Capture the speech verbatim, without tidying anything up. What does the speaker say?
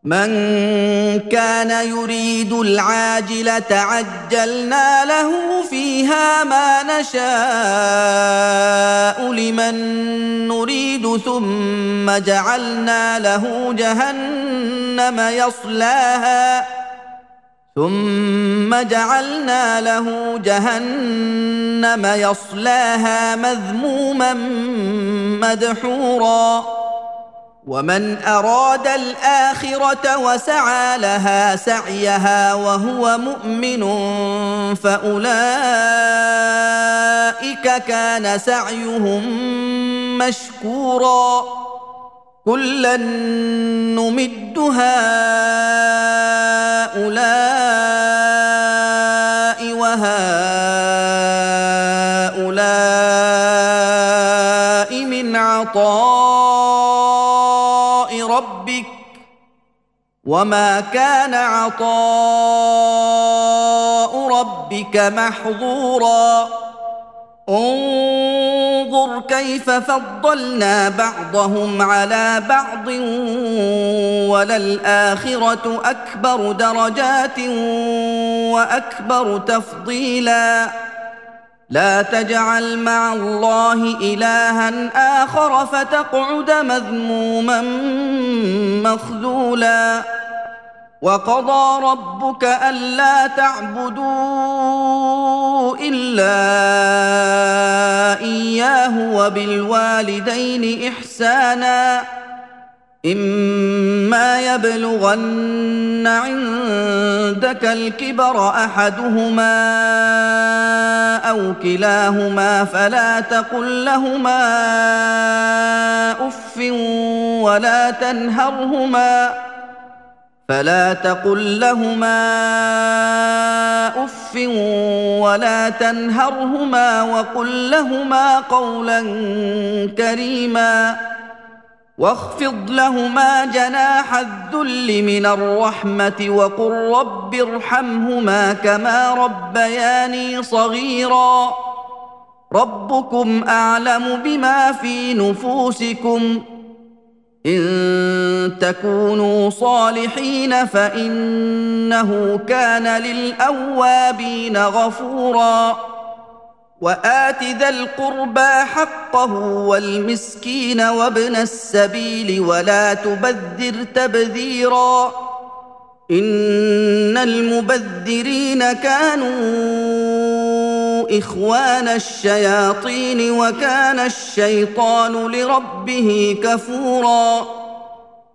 من كان يريد العاجلة عجلنا له فيها ما نشاء لمن نريد ثم جعلنا له جهنم يصلاها ثم جعلنا له جهنم يصلاها مذموما مدحورا ومن أراد الآخرة وسعى لها سعيها وهو مؤمن فأولئك كان سعيهم مشكورا كلا نمد هؤلاء وهؤلاء من عطاء ربك وما كان عطاء ربك محظورا انظر كيف فضلنا بعضهم على بعض وللآخرة أكبر درجات وأكبر تفضيلا لا تجعل مع الله إلها آخر فتقعد مذموما مخذولا وقضى ربك ألا تعبدوا إلا إياه وبالوالدين إحسانا إما يبلغن عندك الكبر أحدهما أو كلاهما فلا تقل لهما أف ولا تنهرهما فلا تقل لهما أف ولا تنهرهما وقل لهما قولا كريما واخفض لهما جناح الذل من الرحمة وقل رب ارحمهما كما ربياني صغيرا ربكم أعلم بما في نفوسكم إن تكونوا صالحين فإنه كان للأوابين غفورا وآت ذا القربى حقه والمسكين وابن السبيل ولا تبذر تبذيرا إن المبذرين كانوا إخوان الشياطين وكان الشيطان لربه كفورا